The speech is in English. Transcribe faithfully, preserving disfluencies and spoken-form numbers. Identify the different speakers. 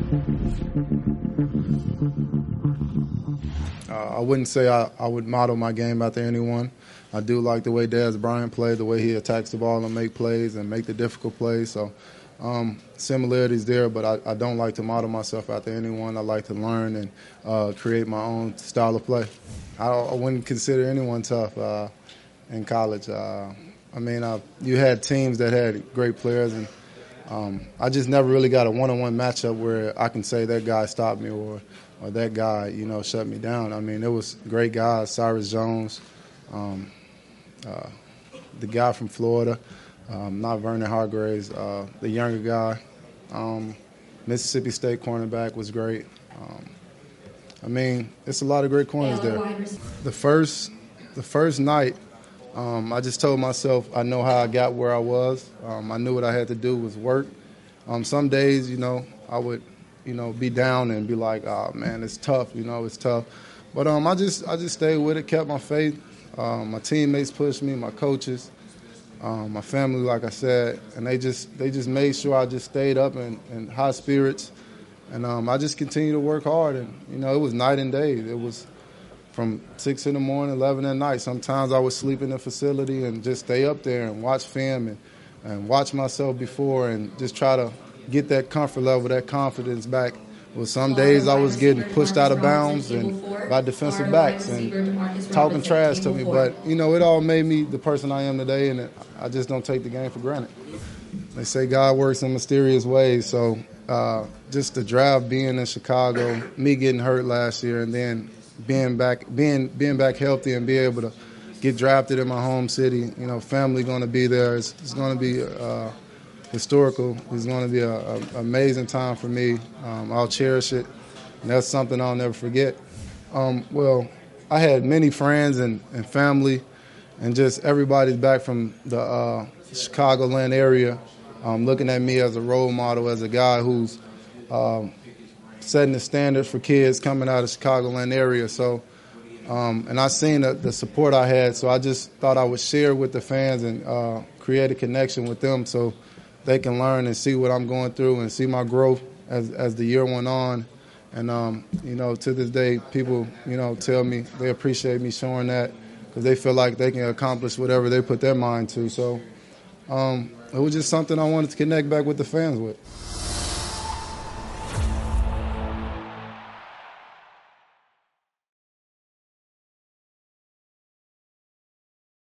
Speaker 1: Uh, I wouldn't say I, I would model my game after anyone. I do like the way Dez Bryant played, the way he attacks the ball and make plays and make the difficult plays. So um, similarities there, but I, I don't like to model myself after anyone. I like to learn and uh, create my own style of play. I, I wouldn't consider anyone tough uh, in college. Uh, I mean, uh, you had teams that had great players, and um, I just never really got a one-on-one matchup where I can say that guy stopped me or, or that guy, you know, shut me down. I mean, it was great guys, Cyrus Jones, um, uh, the guy from Florida, um, not Vernon Hargraves, uh, the younger guy. Um, Mississippi State cornerback was great. Um, I mean, it's a lot of great corners there. The first, the first night, Um, I just told myself I know how I got where I was. Um, I knew what I had to do was work. Um, some days, you know, I would, you know, be down and be like, "Oh man, it's tough." You know, it's tough. But um, I just, I just stayed with it, kept my faith. Um, my teammates pushed me, my coaches, um, my family, like I said, and they just, they just made sure I just stayed up in, in high spirits, and um, I just continued to work hard. And you know, it was night and day. It was from six in the morning, eleven at night. Sometimes I would sleep in the facility and just stay up there and watch film and, and watch myself before and just try to get that comfort level, that confidence back. Well, some days I was getting pushed out of bounds and by defensive backs and talking trash to me. But, you know, it all made me the person I am today, and I just don't take the game for granted. They say God works in mysterious ways. So uh, just the drive being in Chicago, me getting hurt last year, and then being back being being back healthy and be able to get drafted in my home city, you know, family going to be there. It's, it's going to be uh, historical. It's going to be an amazing time for me. Um, I'll cherish it, and that's something I'll never forget. Um, well, I had many friends and, and family and just everybody's back from the uh, Chicagoland area um, looking at me as a role model, as a guy who's um, setting the standards for kids coming out of the Chicagoland area. So, um, and I seen the, the support I had, so I just thought I would share with the fans and uh, create a connection with them so they can learn and see what I'm going through and see my growth as as the year went on. And, um, you know, to this day, people, you know, tell me they appreciate me showing that because they feel like they can accomplish whatever they put their mind to. So um, it was just something I wanted to connect back with the fans with.